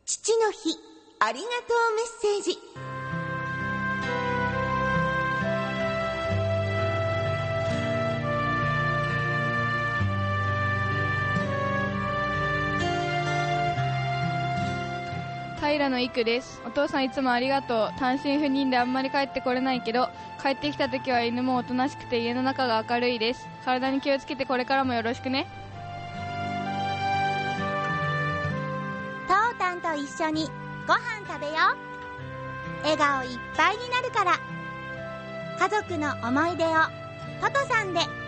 父の日ありがとうメッセージ。 平野育です。お父さんいつもありがとう。単身赴任であんまり帰ってこれないけど、帰ってきた時は犬もおとなしくて家の中が明るいです。体に気をつけてこれからもよろしくね。 トータンと一緒にご飯食べよう。笑顔いっぱいになるから。家族の思い出をトトさんで